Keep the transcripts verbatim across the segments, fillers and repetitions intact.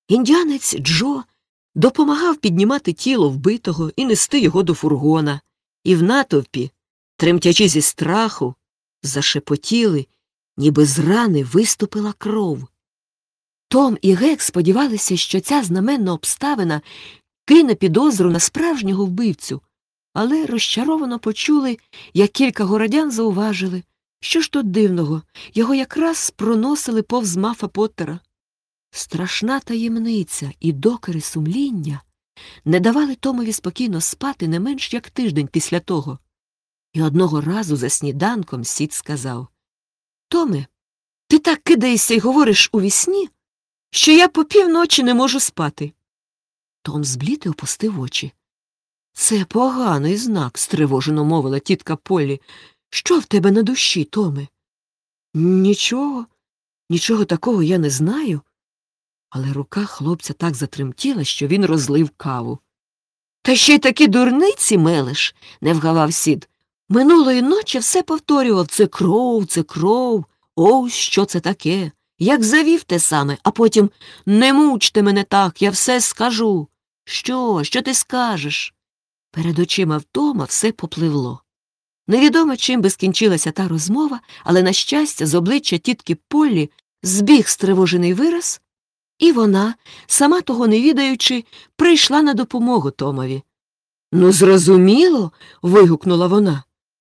Індіанець Джо допомагав піднімати тіло вбитого і нести його до фургона, і в натовпі, тремтячи зі страху, зашепотіли, ніби з рани виступила кров. Том і Гек сподівалися, що ця знаменна обставина кине підозру на справжнього вбивцю, але розчаровано почули, як кілька городян зауважили, що ж тут дивного, його якраз проносили повз Мафа Поттера. Страшна таємниця і докори сумління не давали Томові спокійно спати не менш як тиждень після того. І одного разу за сніданком Сід сказав: «Томе, ти так кидаєшся й говориш у вісні, що я по півночі не можу спати». Том зблід і опустив очі. «Це поганий знак», – стривожено мовила тітка Поллі. «Що в тебе на душі, Томе?» «Нічого, нічого такого я не знаю». Але рука хлопця так затремтіла, що він розлив каву. «Та ще й такі дурниці мелеш», – не вгавав Сід. «Минулої ночі все повторював: це кров, це кров, ось що це таке. Як завів те саме, а потім: не мучте мене так, я все скажу. Що, що ти скажеш?» Перед очима вдома все попливло. Невідомо, чим би скінчилася та розмова, але, на щастя, з обличчя тітки Поллі збіг стривожений вираз, і вона, сама того не відаючи, прийшла на допомогу Томові. «Ну, зрозуміло», – вигукнула вона.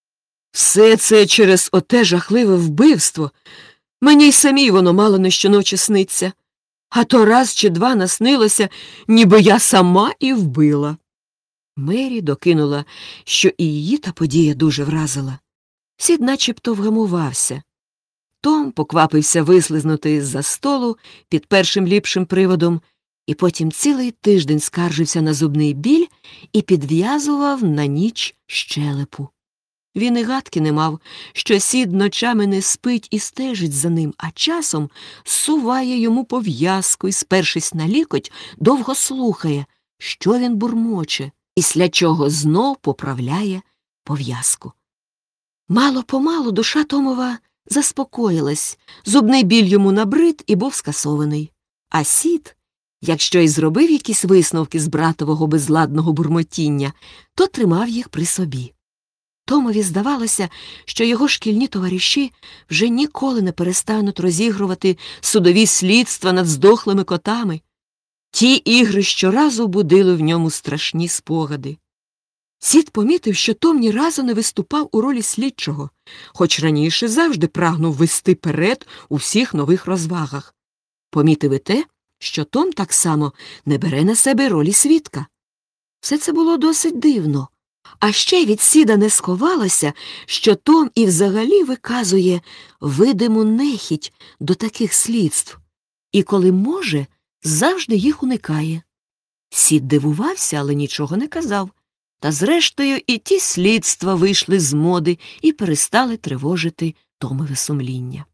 «Все це через оте жахливе вбивство. Мені й самій воно мало не щоночі сниться. А то раз чи два наснилося, ніби я сама і вбила». Мері докинула, що і її та подія дуже вразила. Сід начебто вгамувався. Том поквапився вислизнути з-за столу під першим ліпшим приводом, і потім цілий тиждень скаржився на зубний біль і підв'язував на ніч щелепу. Він і гадки не мав, що Сід ночами не спить і стежить за ним, а часом суває йому пов'язку і, спершись на лікоть, довго слухає, що він бурмоче, після чого знов поправляє пов'язку. Мало-помалу душа Томова заспокоїлась, зубний біль йому набрид і був скасований. А Сід, якщо й зробив якісь висновки з братового безладного бурмотіння, то тримав їх при собі. Томові здавалося, що його шкільні товариші вже ніколи не перестануть розігрувати судові слідства над здохлими котами. Ті ігри щоразу будили в ньому страшні спогади. Сід помітив, що Том ні разу не виступав у ролі слідчого, хоч раніше завжди прагнув вести перед у всіх нових розвагах. Помітив і те, що Том так само не бере на себе ролі свідка. Все це було досить дивно. А ще від Сіда не сховалося, що Том і взагалі виказує видиму нехіть до таких слідств, і коли може, завжди їх уникає. Сід дивувався, але нічого не казав. Та зрештою і ті слідства вийшли з моди і перестали тривожити Томове сумління.